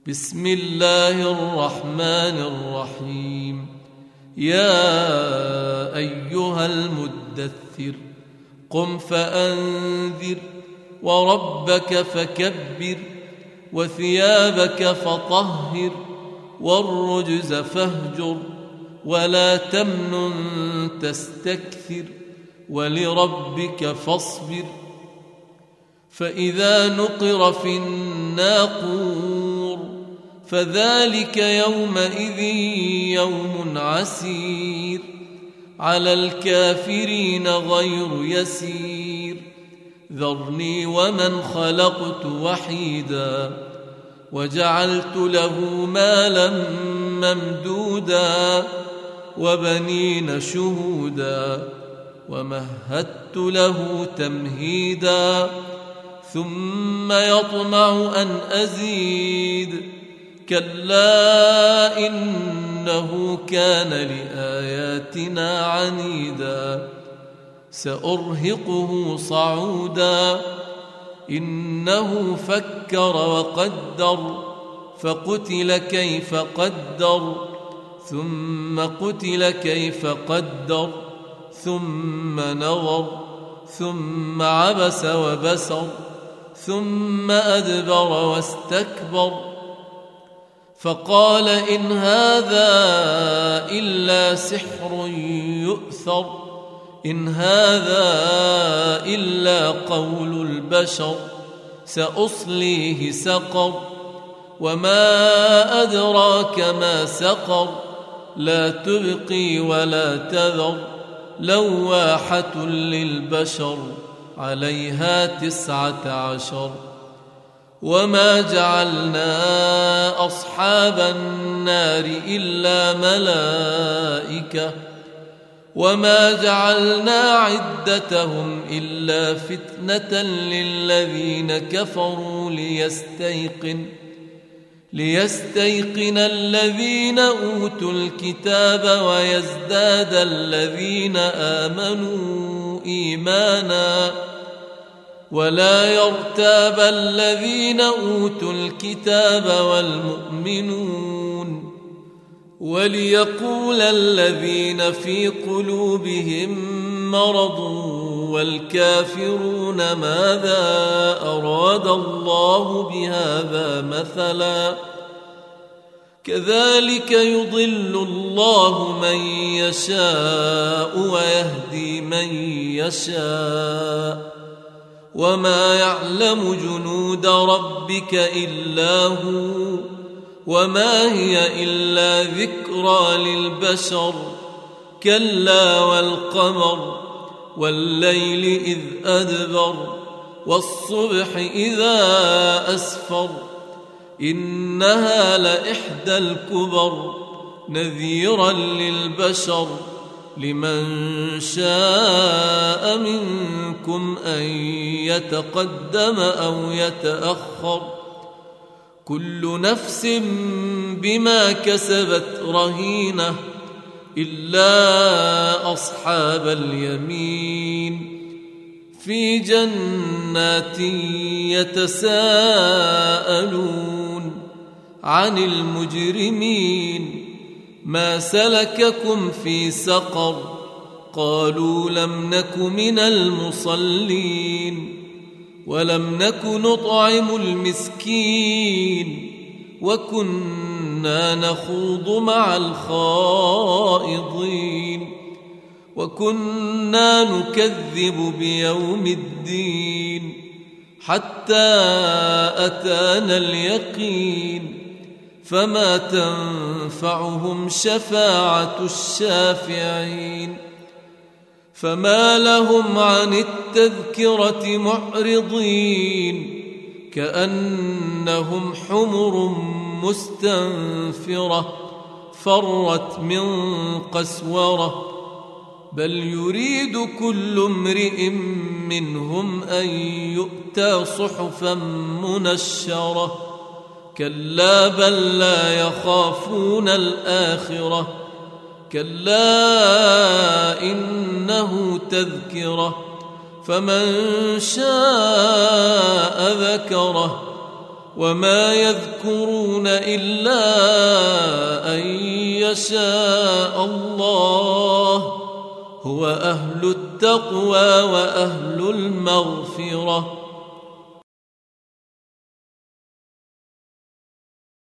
بسم الله الرحمن الرحيم. يا أيها المدثر قم فأنذر وربك فكبر وثيابك فطهر والرجز فاهجر ولا تمنن تستكثر ولربك فاصبر. فإذا نقر في الناقور فذلك يومئذ يوم عسير على الكافرين غير يسير. ذرني ومن خلقت وحيدا وجعلت له مالا ممدودا وبنين شهودا ومهدت له تمهيدا ثم يطمع أن أزيد كلا إنه كان لآياتنا عنيدا سأرهقه صعودا. إنه فكر وقدر فقتل كيف قدر ثم قتل كيف قدر ثم نظر ثم عبس وبسر ثم أدبر واستكبر فقال إن هذا إلا سحر يؤثر إن هذا إلا قول البشر سأصليه سقر وما أدراك ما سقر لا تبقي ولا تذر لواحة للبشر عليها 19. وما جعلنا أصحاب النار إلا ملائكة وما جعلنا عدتهم إلا فتنة للذين كفروا ليستيقن الذين أوتوا الكتاب ويزداد الذين آمنوا إيمانا ولا يرتاب الذين أوتوا الكتاب والمؤمنون وليقول الذين في قلوبهم مرض والكافرون ماذا أراد الله بهذا مثلا كذلك يضل الله من يشاء ويهدي من يشاء وما يعلم جنود ربك إلا هو وما هي إلا ذكرى للبشر. كلا والقمر والليل إذ أدبر والصبح إذا أسفر إنها لإحدى الكبر نذيرا للبشر لمن شاء منكم أن يتقدم أو يتأخر كل نفس بما كسبت رهينة إلا أصحاب اليمين في جنات يتساءلون عن المجرمين ما سلككم في سقر قالوا لم نك من المصلين ولم نك نطعم المسكين وكنا نخوض مع الخائضين وكنا نكذب بيوم الدين حتى أتانا اليقين فما تنفعهم شفاعة الشافعين. فما لهم عن التذكرة معرضين كأنهم حمر مستنفرة فرت من قسورة بل يريد كل امرئ منهم أن يؤتى صحفا منشرة كلا بل لا يخافون الآخرة كلا إنه تذكرة فمن شاء ذكره وما يذكرون إلا أن يشاء الله. هو أهل التقوى وأهل المغفرة.